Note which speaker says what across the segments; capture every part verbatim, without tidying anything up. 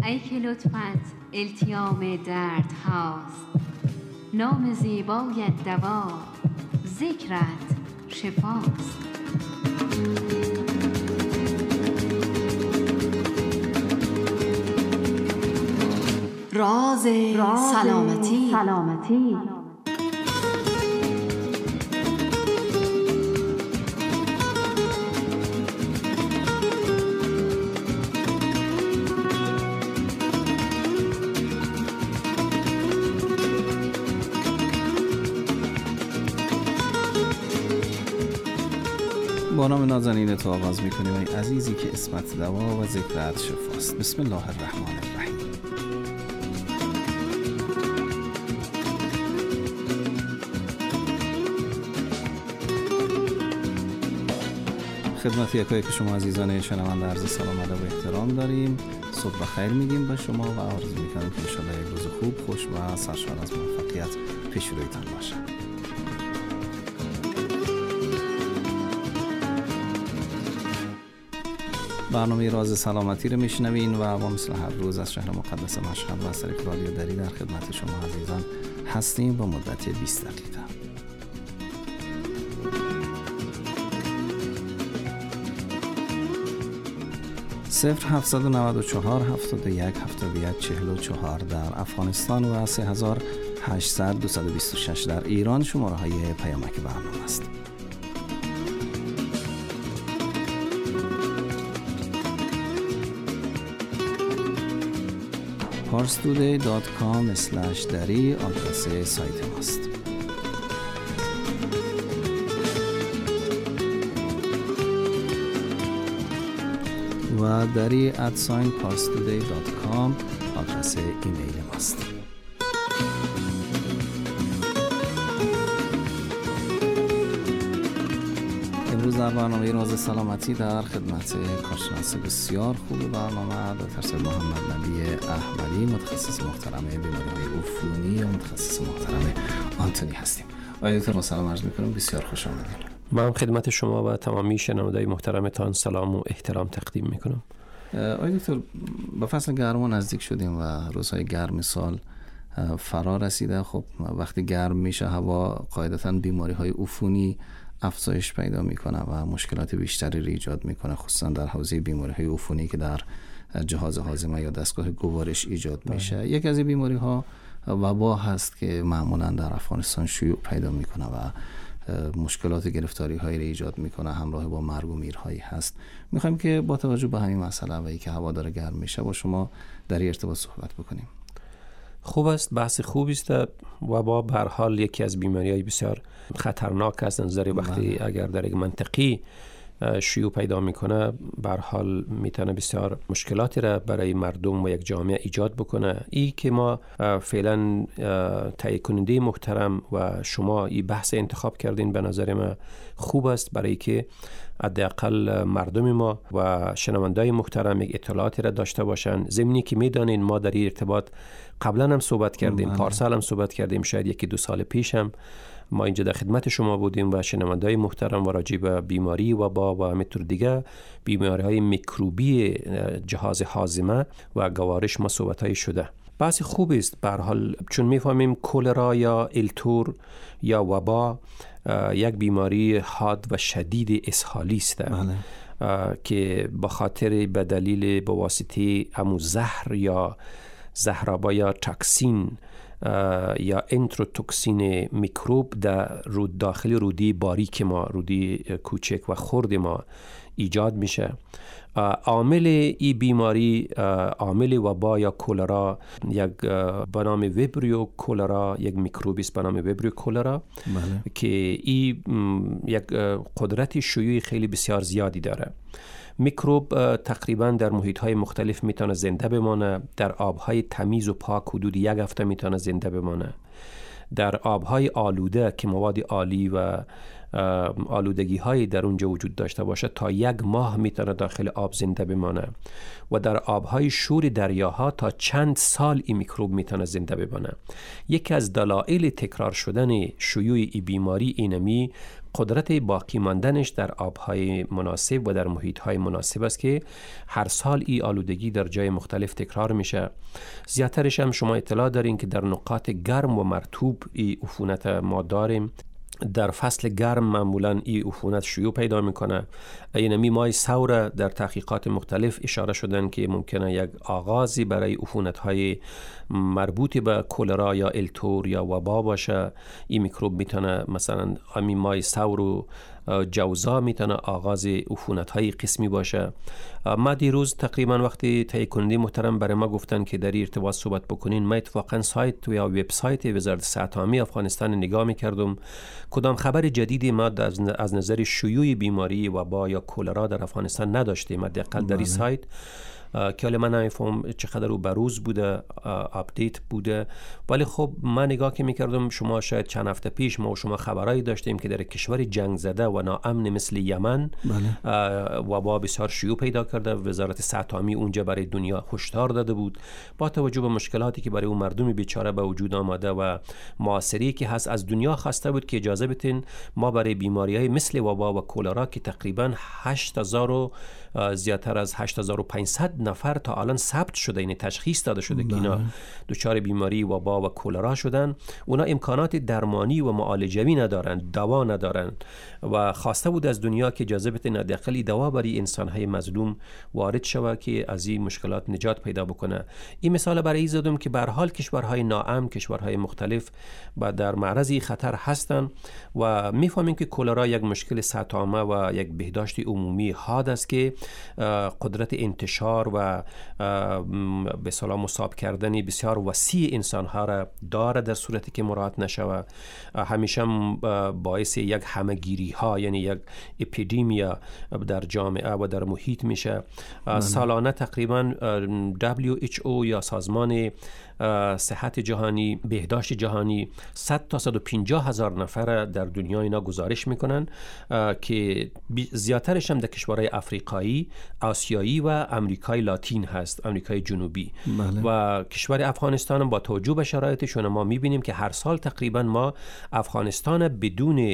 Speaker 1: ای که لطفت التیام درد هاست، نام زیبایت دوا، ذکرت شفاست. راز سلامتی, سلامتی.
Speaker 2: با نام نازنین تو آغاز میکنیم ای عزیزی که اسمت دوا و ذکرت شفاست. بسم الله الرحمن الرحیم. خدمت یکایی که شما عزیزان شنونده عرض سلام ادب و احترام داریم. صبح بخیر میگیم به شما و آرزو میکنیم که انشالله یک روز خوب، خوش و سرشار از موفقیت پیش رویتان باشه. برنامه راز سلامتی رو میشنوین و ما مثل هر روز از شهر مقدس مشهد و از طریق رادیو دری در خدمت شما عزیزان هستیم با مدت بیست دقیقه. صفر هفتصد و نود و چهار هفتاد و یک هفتاد و یک چهل و چهار در افغانستان و سه هزار و هشتصد دویست و بیست و شش در ایران شماره های پیامک برنامه است. پارس تودی دات کام اسلش دری آدرس سایت ماست. و دری ادساین پارس تودی دات کام آدرس ایمیل ماست. امروز در برنامه راز سلامتی در خدمت کارشناس بسیار خوب برنامه دکتر سید محمد نبی احمدی، متخصص محترم بیماری‌های عفونی و متخصص محترم آنتونی هستیم. آقای دکتر سلام عرض می‌کنم، بسیار خوش آمدید.
Speaker 3: من خدمت شما و تمامی شنونده‌های محترمتان سلام و احترام تقدیم می‌کنم.
Speaker 2: آقای دکتر، به فصل گرما نزدیک شدیم و روزهای گرم سال فرا رسیده. خب وقتی گرم میشه هوا قاعدتاً بیماری‌های عفونی افزایش پیدا میکنه و مشکلات بیشتری رو ایجاد میکنه، خصوصا در حوزه بیماری‌های عفونی که در جهاز هاضمه یا دستگاه گوارش ایجاد میشه. یک از این بیماری‌ها وبا هست که معمولا در افغانستان شیوع پیدا میکنه و مشکلات گرفتاری‌هایی رو ایجاد میکنه، همراه با مرگ و میرهایی هست. میخوایم که با توجه به همین مسئله و اینکه هوا داره گرم میشه با شما در این ارتباط صحبت بکنیم.
Speaker 3: خوب است، بحث خوبی است. وبا به هر حال یکی از بیماری‌های بسیار خطرناک است. نظری وقتی بله. اگر در یک منطقی شیوع پیدا میکنه به هر حال میتونه بسیار مشکلاتی را برای مردم و یک جامعه ایجاد بکنه. ای که ما فعلا تهیه کننده محترم و شما این بحث انتخاب کردین به نظر ما خوب است، برای که حداقل مردم ما و شنونده‌های محترم یک اطلاعاتی را داشته باشن. ضمنی که میدانین ما در این ارتباط قبلا هم صحبت کردیم، پارسال هم صحبت کردیم، شاید یکی دو سال پیش هم ما اینجا در خدمت شما بودیم و شنونده‌های محترم و راجع به بیماری وبا و همینطور دیگه بیماری‌های میکروبی جهاز هاضمه و گوارش ما صحبت‌های شده. بحث خوب است به هر حال، چون میفهمیم کولرا یا التور یا وبا یک بیماری حاد و شدید اسهالی است که به خاطر به دلیل به واسطه همون زهر یا زهرابا یا تاکسین یا انتروتوکسین میکروب در رود داخل رودی باریک ما، رودی کوچک و خرد ما ایجاد میشه. عامل این بیماری، عامل وبا یا کولرا، یک به نام ویبریو کولرا، یک میکروبی است به نام ویبریو کولرا بله. که این یک قدرت شیوع خیلی بسیار زیادی داره. میکروب تقریبا در محیط‌های مختلف میتونه زنده بمانه. در آب‌های تمیز و پاک حدود یک هفته میتونه زنده بمانه. در آب‌های آلوده که مواد آلی و آلودگی هایی در اونجا وجود داشته باشه تا یک ماه میتونه داخل آب زنده بمانه و در آبهای شور دریاها تا چند سال این میکروب میتونه زنده بمانه. یکی از دلایل تکرار شدن شیوع این بیماری اینمی قدرت باقی ماندنش در آبهای مناسب و در محیطهای مناسب است که هر سال این آلودگی در جای مختلف تکرار میشه. زیادترش هم شما اطلاع دارین که در نقاط گرم و مرطوب این عفونت ما داریم. در فصل گرم معمولا این عفونت شیوع پیدا میکنه. اینمی مای ثور در تحقیقات مختلف اشاره شدن که ممکنه یک آغازی برای عفونت های مربوط به کولرا یا التور یا وبا باشه. این میکروب میتونه مثلا امی مای ثور و جوزا میتونه آغاز عفونت های قسمی باشه. ما دیروز تقریبا وقتی تهیه کننده محترم برای ما گفتن که در ارتباط صحبت بکنین، ما اتفاقا سایت یا وبسایت وزارت صحت عامه افغانستان نگاه میکردم کدام خبر جدیدی ما از نظر شیوع بیماری وبا یا کولرا در افغانستان نداشتیم، حداقل در این سایت که حالا من نمیفهم چقدر رو بروز بوده، آپدیت بوده. ولی خب من نگاه که میکردم شما شاید چند هفته پیش ما و شما خبرایی داشتیم که در کشور جنگ زده و ناامن مثل یمن وبا بسیار شیوع پیدا کرده. وزارت صحت عامه اونجا برای دنیا هشدار داده بود با توجه به مشکلاتی که برای اون مردم بیچاره به وجود آمده و معاصری که هست. از دنیا خواسته بود که اجازه بدین ما برای بیماری‌های مثل وبا و کولرا که تقریبا هشت هزار و زیادتر از هشت هزار و پانصد نفر تا الان ثبت شده، این تشخیص داده شده که اینا دچار بیماری وبا و کولرا شدن، اونا امکانات درمانی و معالجوی ندارن، دوا ندارن و خواسته بود از دنیا که اجازه بده حداقل دوا برای انسان‌های مظلوم وارد شود که از این مشکلات نجات پیدا بکنه. این مثال برای زدم که به هر حال کشورهای ناامن، کشورهای مختلف با در معرض خطر هستند و میفهمیم که کولرا یک مشکل صحت عامه و یک بهداشت عمومی حاد است که قدرت انتشار و به اصطلاح مصاب کردن بسیار وسیع انسان‌ها را داره در صورتی که مراعات نشود. همیشه باعث یک همه‌گیری ها یعنی یک اپیدمیا در جامعه و در محیط میشه. سالانه تقریبا دبلیو اچ او یا سازمان صحت جهانی، بهداشت جهانی صد تا صد و پنجاه هزار نفر در دنیا اینا گزارش میکنن که زیادترش هم در کشورهای افریقایی، آسیایی و امریکای لاتین هست، امریکای جنوبی. بله. و کشور افغانستان هم با توجه به شرایطشون ما میبینیم که هر سال تقریبا ما افغانستان بدون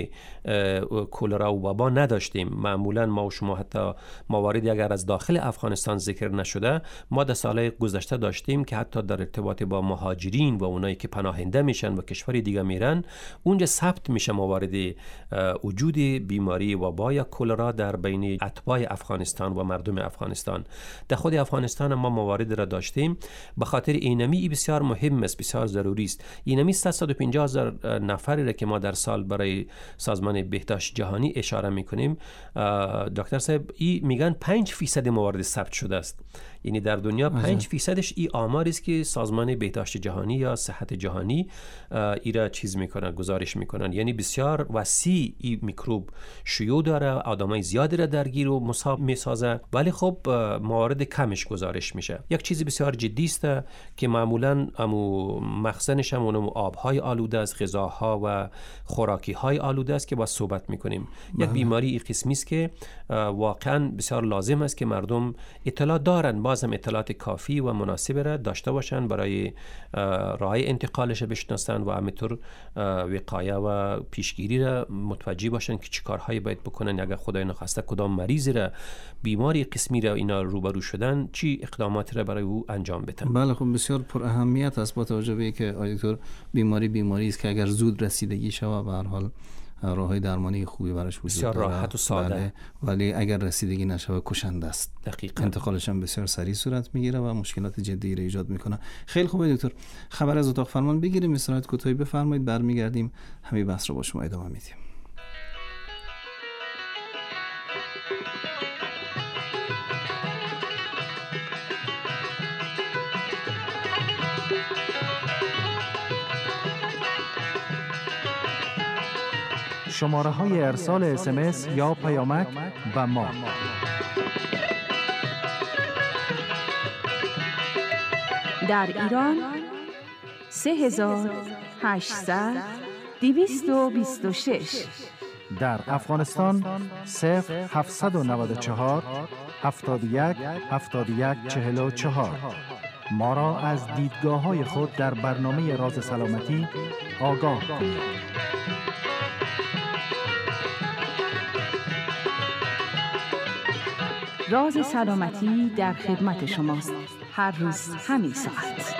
Speaker 3: کولرا و وبا نداشتیم. معمولا ما و شما حتی مواردی اگر از داخل افغانستان ذکر نشده ما در سالهای گذشته داشتیم که حتی در ارتباط با مهاجرین و اونایی که پناهنده میشن و کشور دیگه میرن اونجا ثبت میشه موارد وجود بیماری وبا یا کولرا در بین اتباع افغانستان و مردم افغانستان. در خود افغانستان ما موارد را داشتیم. به خاطر اینمی بسیار مهم است، بسیار ضروری است. اینمی صد و پنجاه هزار نفری را که ما در سال برای سازمان بهداشت جهانی اشاره میکنیم، دکتر صاحب این میگن پنج فیصد موارد ثبت شده است. یعنی در دنیا پنج فیصدش این آماری است که سازمان بهداشت جهانی یا صحت جهانی ایرا چیز میکنن، گزارش میکنن. یعنی بسیار وسیع این میکروب شیوع داره، آدمای زیادی را درگیر و مصاب میسازه، ولی خب موارد کمش گزارش میشه. یک چیزی بسیار جدی است که معمولا امو مخزنش هم اونم آبهای آلوده است، غذاها و خوراکی‌های آلوده است که با صحبت میکنیم. یک بیماری این قسمی است که واقعا بسیار لازم است که مردم اطلاع دارن، باز هم اطلاعات کافی و مناسب را داشته باشن برای راه انتقالش بشناسن و همینطور وقایه و پیشگیری را متوجه باشن که چه کارهایی باید بکنن اگر خدای نخواسته کدام مریضی را بیماری قسمی را اینا روبرو شدن چی اقداماتی را برای او انجام بدن.
Speaker 2: بله خب بسیار پر اهمیت است با توجه به اینکه آقای دکتر بیماری بیماری است که اگر زود رسیدگی شود به هر حال راههای درمانی خوبی براش وجود داره،
Speaker 3: بسیار راحت و ساده.
Speaker 2: بله. ولی اگر رسیدگی نشه کشنده است.
Speaker 3: دقیقاً.
Speaker 2: انتقالش هم بسیار سریع صورت میگیره و مشکلات جدی را ایجاد میکنه. خیلی خوبه دکتر، خبر از اتاق فرمان بگیریم، استراحت کوتاهی بفرمایید، برمیگردیم همین بحث رو با شما ادامه میدیم.
Speaker 4: شماره های ارسال اس ام اس یا پیامک به ما
Speaker 5: در ایران سه هزار و هشتصد دویست و بیست و شش،
Speaker 4: در افغانستان صفر هفتصد و نود و چهار هفتاد و یک هفتاد و یک چهل و چهار. ما را از دیدگاه های خود در برنامه راز سلامتی آگاه کنید.
Speaker 5: راز سلامتی در خدمت شماست. هر روز همین ساعت.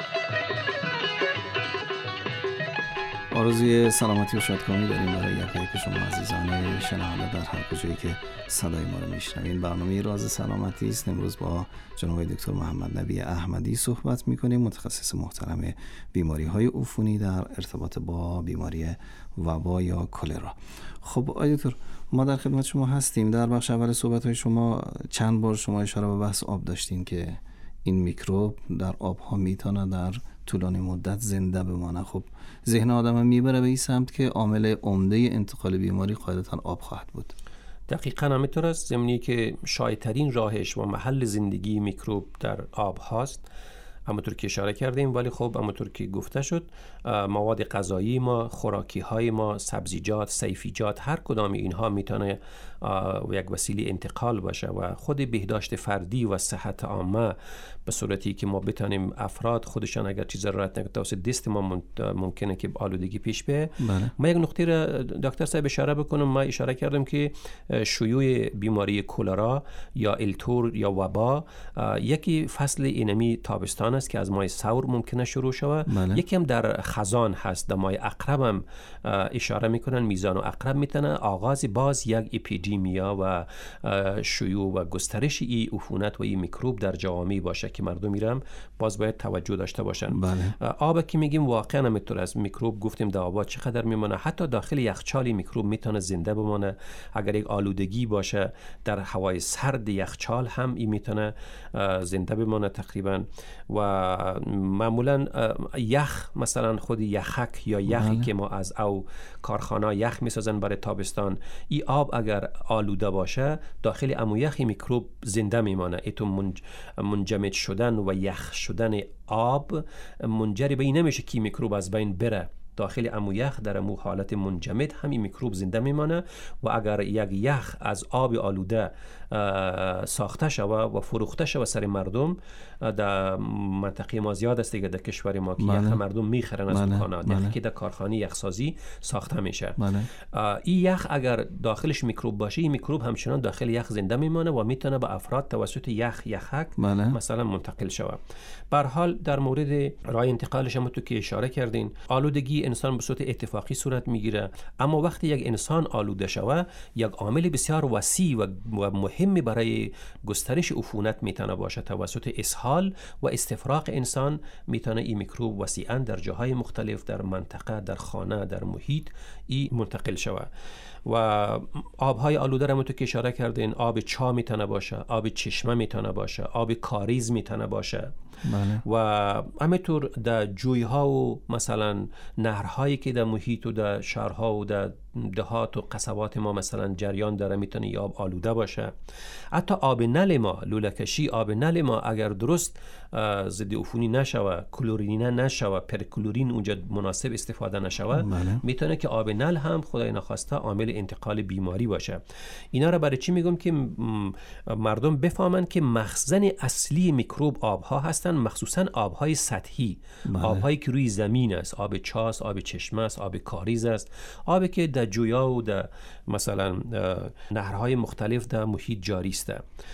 Speaker 2: آرزوی سلامتی و شادکامی داریم برای یکی که شما عزیزان شنونده در هر کجایی که صدای ما رو میشنوین. برنامه راز سلامتی است. امروز با جناب دکتر محمد نبی احمدی صحبت میکنیم، متخصص محترم بیماری های عفونی در ارتباط با بیماری وبا یا کلرا. خب آقای دکتر، ما در خدمت شما هستیم. در بخش اول صحبت های شما چند بار شما اشاره به بحث آب داشتین که این میکروب در آب ها میتونه در طولانی مدت زنده بمانه. خب ذهن آدم میبره به این سمت که عامل عمده انتقال بیماری قاعدتاً آب خواهد بود.
Speaker 3: دقیقاً همینطور است. زمینی که شایع‌ترین راهش و محل زندگی میکروب در آب هاست، همونطور که اشاره کردیم. ولی خب همونطور که گفته شد، مواد غذایی ما، خوراکی های ما، سبزیجات، سیفیجات، هر کدام اینها میتونه یک وسیله انتقال باشه و خود بهداشت فردی و صحت عامه به صورتی که ما بتونیم افراد خودشان اگر چیز ضرورت نکنه توسط دست ما ممکنه که آلودگی پیش بیاد. بله. ما یک نکته را دکتر صاحب اشاره بکنم. ما اشاره کردم که شیوع بیماری کلرا یا التور یا وبا یکی فصل اینمی تابستان است که از ماه ثور ممکنه شروع شود. بله. یکی هم در خزان هست. در ماه عقرب هم اشاره میکنن میزان و عقرب میتونه آغاز باز یک اپیدیمیا و شیوع و گسترش این عفونت و این میکروب در جوامع باشه که مردم میرم باز باید توجه داشته باشن. بله. آب که میگیم واقعا همینطور از میکروب گفتیم در آب چقدر میمونه. حتی داخل یخچال میکروب میتونه زنده بمونه. اگر یک آلودگی باشه در هوای سرد یخچال هم این میتونه زنده بمونه تقریبا. و معمولا یخ، مثلا خود یخک یا یخی بله. که ما از او کارخانه یخ میسازن برای تابستان، این آب اگر آلوده باشه داخل امو یخی میکروب زنده میمانه. ایتو منج منجمد شدن و یخ شدن آب منجر به این نمیشه که میکروب از بین بره. داخل امو یخ در امو حالت منجمد همین میکروب زنده میمانه و اگر یک یخ از آب آلوده ساخته شود و فروخته شود سر مردم، در منطقه ما زیاد است دیگه در کشور ما که بله. یخ مردم میخرن از دکانا بله. که در کارخانه یخسازی ساخته میشه. بله. این یخ اگر داخلش میکروب باشه، این میکروب همچنان داخل یخ زنده میمانه و میتونه به افراد توسط یخ یخک بله. مثلا منتقل شود. به هر حال در مورد راه انتقالش هم تو که اشاره کردین، آلودگی انسان به صورت اتفاقی صورت میگیره، اما وقتی یک انسان آلوده شود یک عامل بسیار وسیع و مهمی برای گسترش عفونت میتونه باشه. توسط اسهال و استفراغ انسان میتونه این میکروب وسیعا در جاهای مختلف در منطقه، در خانه، در محیط این منتقل شود. و آبهای آلوده را که اشاره کردین، آب چا میتونه باشه، آب چشمه میتونه باشه، آب کاریز میتونه باشه. بله. و همینطور در جویها و مثلا نهرهایی که در محیط و در شهرها و در دهات و قصبات ما مثلا جریان داره میتونه ی آب آلوده باشه. حتی آب نل ما، لوله‌کشی آب نل ما اگر درست ضد عفونی نشوه، کلورینی نشوه، پرکلورین اونجا مناسب استفاده نشوه، بله. میتونه که آب نل هم خدای نخواسته عامل انتقال بیماری باشه. اینا را برای چی میگم؟ که مردم بفهمن که مخزن اصلی میکروب آبها هستن، مخصوصا آبهای سطحی، بله. آبهایی که روی زمین است، آب چاست، آب چشمه است، آب کاریز است، آبی که در جویا و در مثلا نهرهای مختلف در محیط جاری است.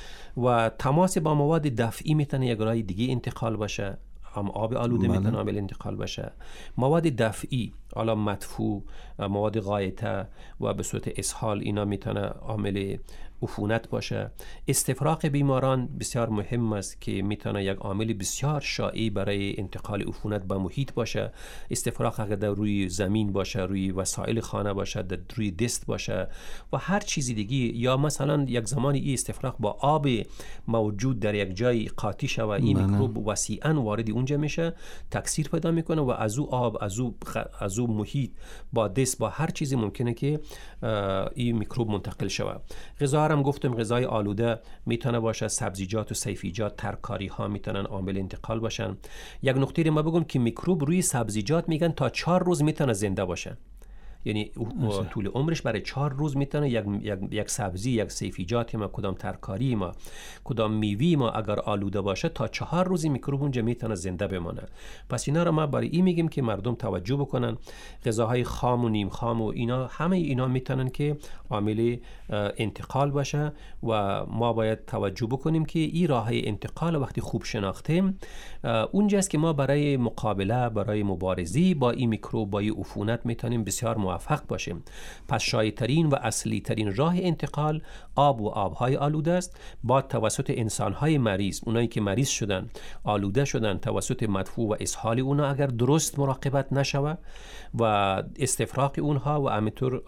Speaker 3: و تماس با مواد دفعی میتونه یک راه دیگه انتقال باشه. هم آب آلوده بله. میتونه عامل انتقال باشه. مواد دفعی، حالا مدفوع، مواد غایطه و به صورت اسهال، اینا میتونه عامل عفونت باشه. استفراغ بیماران بسیار مهم است که میتونه یک عامل بسیار شایع برای انتقال عفونت به محیط باشه. استفراغ اگر در روی زمین باشه، روی وسایل خانه باشه، در روی دست باشه و هر چیزی دیگه، یا مثلا یک زمانی این استفراغ با آب موجود در یک جای قاطی شوه، این میکروب وسیعا وارد اونجا میشه، تکثیر پیدا میکنه و از او آب، از او از او محیط با دست، با هر چیزی ممکنه که این میکروب منتقل شوه. غذا هم گفتم غذای آلوده میتونه باشه، سبزیجات و سیفیجات، ترکاری ها میتونن عامل انتقال باشن. یک نکته ما بگم که میکروب روی سبزیجات میگن تا چهار روز میتونه زنده باشه. یعنی طول عمرش برای چهار روز میتونه یک یک یک سبزی، یک سیفیجات ما، کدام ترکاری ما، کدام میوه ما اگر آلوده باشه تا چهار روزی میکروب اونجا میتونه زنده بمانه. پس اینا رو ما برای این میگیم که مردم توجه بکنن. غذاهای خام و نیم خام و اینا، همه اینا میتونن که عامل انتقال باشه و ما باید توجه بکنیم که این راه انتقال وقتی خوب شناختیم اونجاست که ما برای مقابله، برای مبارزه با این میکروب، با این عفونت میتونیم بسیار موفق باشیم. پس شایع‌ترین و اصلی ترین راه انتقال آب و آبهای آلوده است، با توسط انسانهای مریض، اونایی که مریض شدن، آلوده شدن توسط مدفوع و اسهال اونا اگر درست مراقبت نشوه و استفراغ اونها و همینطور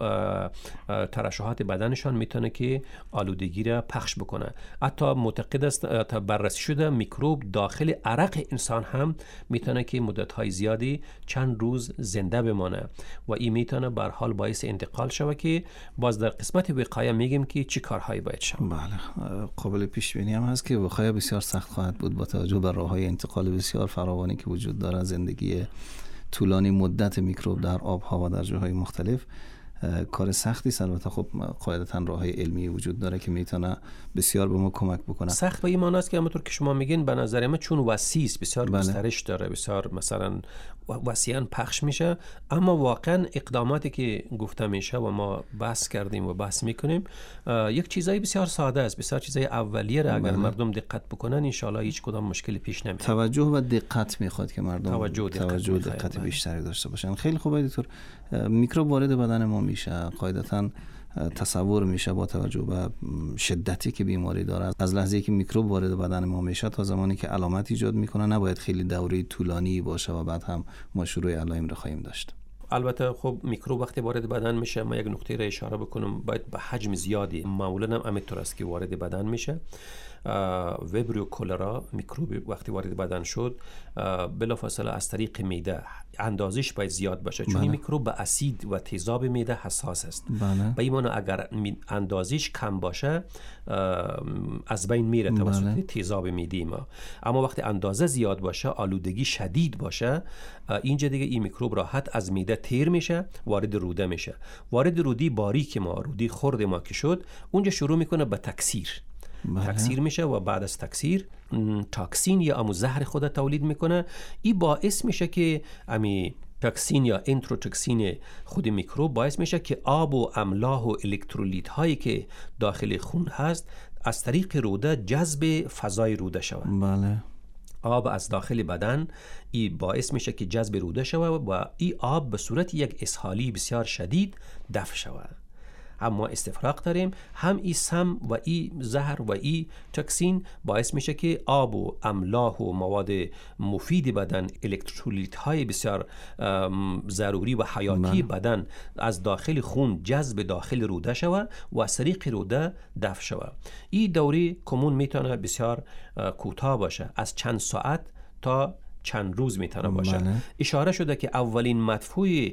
Speaker 3: ترشحات بدنشان میتونه که آلودگی را پخش بکنه. حتی معتقد است تا بررسی شده میکروب داخل عرق انسان هم میتونه که مدت‌های زیادی چند روز زنده بمانه و این میتونه به هر حال باعث انتقال شوه که باز در قسمت وقایه میگیم که چی کارهایی باید شود.
Speaker 2: بله، قابل پیش بینی هم هست که وقایه بسیار سخت خواهد بود با توجه به راه‌های انتقال بسیار فراوانی که وجود داره. زندگی طولانی مدت میکروب در آب‌ها و در جاهای مختلف کار سختی است. البته خب قاعدتاً راه‌های علمی وجود داره که میتونه بسیار به ما کمک بکنه.
Speaker 3: سخت به این معنی است که همونطور که شما میگین به نظر من چون وسیع است، بسیار گسترش داره، بسیار مثلا وسیعاً پخش میشه، اما واقعاً اقداماتی که گفته میشه و ما بحث کردیم و بحث میکنیم یک چیزای بسیار ساده است، بسیار چیزای اولیه را اگر بله. مردم دقت بکنن ان شاء الله هیچ کدام مشکلی پیش نمیاد.
Speaker 2: توجه و دقت میخواد که مردم
Speaker 3: توجه دقت,
Speaker 2: توجه دقت بیشتری داشته باشن. خیلی خوبه دکتر. میکروب وارد بدن ما میشه، قاعدتاً تصور میشه با توجه به شدتی که بیماری داره، از لحظه‌ای که میکروب وارد بدن ما میشه تا زمانی که علامت ایجاد میکنه نباید خیلی دوره طولانی باشه و بعد هم ما شروع علائم رو خواهیم داشت.
Speaker 3: البته خب میکروب وقتی وارد بدن میشه، ما یک نکته را اشاره بکنم، باید به حجم زیادی، معمولا هم همینطور است که وارد بدن میشه. وبریو کولرا میکروب وقتی وارد بدن شد بلافاصله از طریق معده اندازش باید زیاد باشه، چون این میکروب به اسید و تیزاب معده حساس است. به این معنی اگر اندازش کم باشه از بین میره توسط تیزاب معده ما، اما وقتی اندازه زیاد باشه، آلودگی شدید باشه، اینجا دیگه این میکروب راحت از معده تیر میشه، وارد روده میشه. وارد رودی باریک ما، رودی خرد ما که شد، اونجا شروع میکنه به تکثیر. بله. تکثیر میشه و بعد از تکثیر تاکسین یا امو زهر خود تولید میکنه. این باعث میشه که امی تاکسین یا انتروتوکسین خود میکروب باعث میشه که آب و املاح و الکترولیت هایی که داخل خون هست از طریق روده جذب فضای روده شود.
Speaker 2: بله.
Speaker 3: آب از داخل بدن ای باعث میشه که جذب روده شود و ای آب به صورت یک اسهالی بسیار شدید دفع شود. هم ما استفراغ داریم، هم ای سم و ای زهر و ای تاکسین باعث میشه که آب و املاح و مواد مفید بدن، الکترولیت های بسیار ضروری و حیاتی من. بدن از داخل خون جذب داخل روده شود و از طریق روده دفع شود. این دوره کمون میتونه بسیار کوتاه باشه، از چند ساعت تا چند روز میتونه باشه. بله. اشاره شده که اولین مدفوع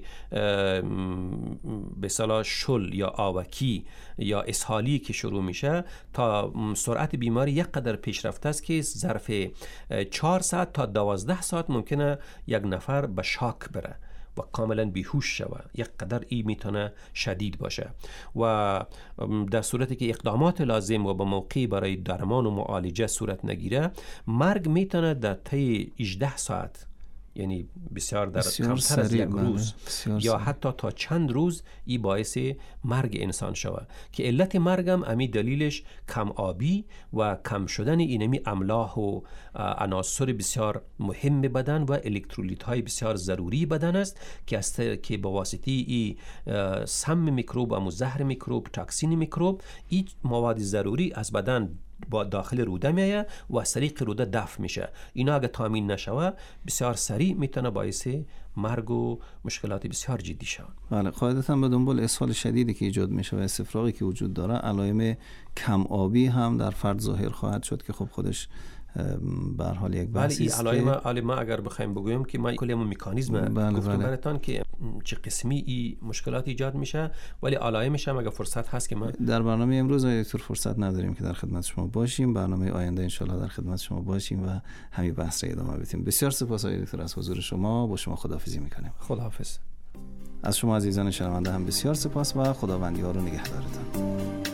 Speaker 3: به اصطلاح شل یا آوکی یا اسهالی که شروع میشه تا سرعت بیماری یک قدر پیشرفته است که ظرف چهار ساعت تا دوازده ساعت ممکنه یک نفر به شاک بره و کاملا بیهوش شوه. یک قدر این میتونه شدید باشه و در صورتی که اقدامات لازم و به موقع برای درمان و معالجه صورت نگیره، مرگ میتونه در طی هجده ساعت، یعنی بسیار در کمتر از یک روز یا حتی تا چند روز ای باعث مرگ انسان شود که علت مرگ هم امی دلیلش کم آبی و کم شدن اینمی املاح و عناصر بسیار مهم بدن و الکترولیت های بسیار ضروری بدن است که است که با واسطه ای سم میکروب و زهر میکروب، تاکسین میکروب، این مواد ضروری از بدن با داخل روده میایه و از طریق روده دفع میشه. اینا اگه تامین نشوه بسیار سریع میتونه باعث مرگ و مشکلات بسیار جدی شود.
Speaker 2: بله، قاعدتاً به دنبال اسهال شدیدی که ایجاد میشه و استفراغی که وجود داره، علائم کم آبی هم در فرد ظاهر خواهد شد که خب خودش به هر حال یک بحثی است.
Speaker 3: ولی علائم علائم ما اگر بخوایم بگویم که ما کلی مکانیزم
Speaker 2: بله
Speaker 3: گفتم
Speaker 2: بله.
Speaker 3: براتون که چه قسمی ای مشکلات ایجاد میشه، ولی علائمش هم اگر فرصت هست که ما
Speaker 2: در برنامه امروز دکتر فرصت نداریم که در خدمت شما باشیم. برنامه آینده ان شاء الله در خدمت شما باشیم و همین بحث را ادامه بدیم. بسیار سپاس دکتر از حضور شما. با شما خداحافظی میکنیم.
Speaker 3: خداحافظ.
Speaker 2: از شما عزیزان شنونده هم بسیار سپاس و خداوندی ها رو نگهدارتان.